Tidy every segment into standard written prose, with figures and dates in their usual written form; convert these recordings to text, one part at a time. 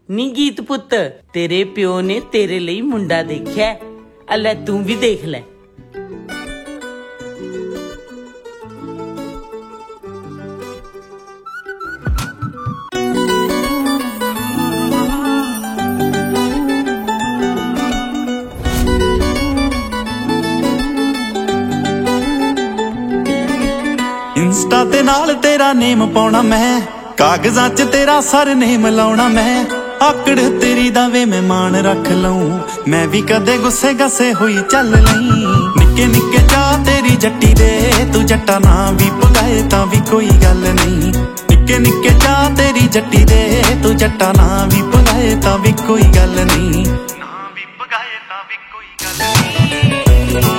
ਨੀ ਗੀਤ ਪੁੱਤ, ਤੇਰੇ ਪਿਓ ਨੇ ਤੇਰੇ ਲਈ ਮੁੰਡਾ ਦੇਖਿਆ, ਆ ਲੈ ਤੂੰ ਵੀ ਦੇਖ ਲੈ। इंस्टा ते नाल तेरा नेम पाउणा मैं, कागजां च तेरा सर नेम लाउणा मैं, आकड़ तेरी दा वे मैं मान रख लऊं, मैं भी कदे गुस्से गस्से होई चल लई। निक्के निक्के चा तेरी जट्टी दे, तू जट्टा ना भी पुगाए तां भी कोई गल नहीं। निक्के निक्के चा तेरी जट्टी दे, तू जट्टा ना भी पुगाए तां भी कोई गल नहीं। ना भी पुगाए तां भी कोई गल नहीं।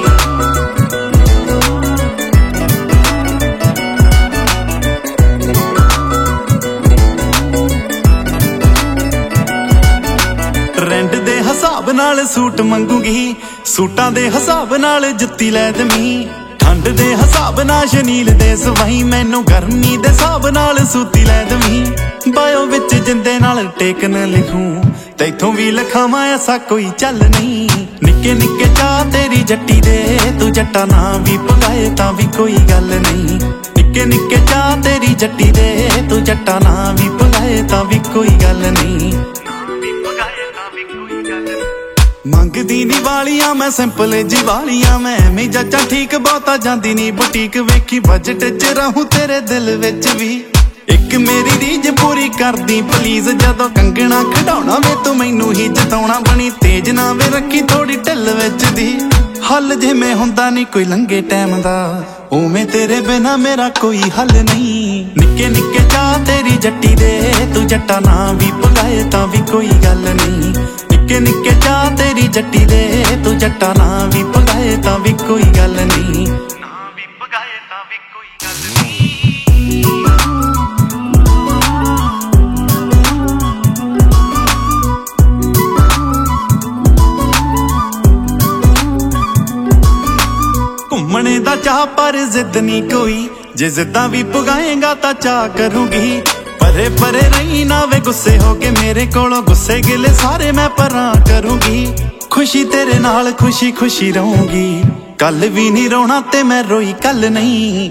ट्रेंड दे हिसाब नाल सूट मंगूगी, सूटां दे हिसाब नाल जुत्ती लै दमी। ठंड दे हिसाब नाल शनील दे सवाई, मैनू गर्मी दे हिसाब नाल सूती लै दमी। बायो विच जिंदे नाल टेकन लिखूं, तैथों भी लिखावां ऐसा कोई चल नहीं। निक्के निक्के चा तेरी जट्टी दे, तू जट्टा ना भी पुगाए तां भी कोई गल नहीं। निक्के निक्के चा तेरी जट्टी दे, तू जट्टा ना भी पुगाए तां भी कोई गल नहीं। मंगदी नी वालियां मैं सिंपल जी वालियां, मैं मी जच्चा ठीक बहुता जांदी नी बुटीक। वेखी बजट च रहूं तेरे दिल विच भी, एक मेरी रीज पूरी कर दी प्लीज। जदों कंगना खड़ाउणा वे तू मैनू ही जताउणा, बनी तेज ना वे रखी थोड़ी ढिल विच दी। हल जिवें हुंदा नी कोई लंघे टैम दा, उवें तेरे बिना मेरा कोई हल नहीं। निक्के निक्के चा तेरी जट्टी दे, तू जट्टा ना भी पुगाए तां भी कोई गल नहीं। निक्के निक्के चा तेरी जट्टी दे, तू जट्टा ना भी पुगाए तां भी कोई गल नहीं। ना भी पुगाए तां भी कोई गल नहीं। घूमने दा चाह पर जिद नहीं कोई, जे जिद्दां भी पुगाएगा तां चाह करूंगी। परे परे रही ना वे गुस्से हो के मेरे कोलों, गुस्से गिले सारे मैं परां करूंगी। खुशी तेरे नाल खुशी खुशी रहूंगी, कल भी नहीं रोना ते मैं रोई कल नहीं।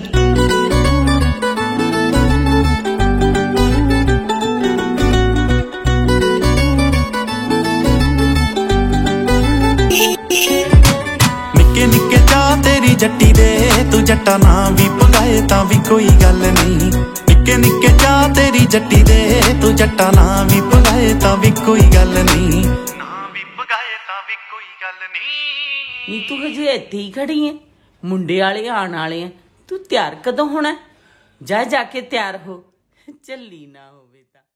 निक्के निक्के चा तेरी जट्टी दे, तू जट्टा ना भी पुगाए तां भी कोई गल नहीं। निक्के निक्के चा तेरी जट्टी दे, तू जट्टा ना भी पुगाए तां भी कोई गल नहीं। ना भी पुगाए तां भी कोई गल नहीं। ਨੀ ਤੂੰ ਹਜੇ ਇੱਥੇ ਹੀ ਖੜੀ ਹੈ, ਮੁੰਡੇ ਵਾਲੇ ਆਉਣ ਵਾਲੇ ਆ, ਤੂੰ ਤਿਆਰ ਕਦੋਂ ਹੋਣਾ? ਜਾ ਕੇ ਤਿਆਰ ਹੋ, ਚੱਲੀ ਨਾ ਹੋਵੇ ਤਾਂ।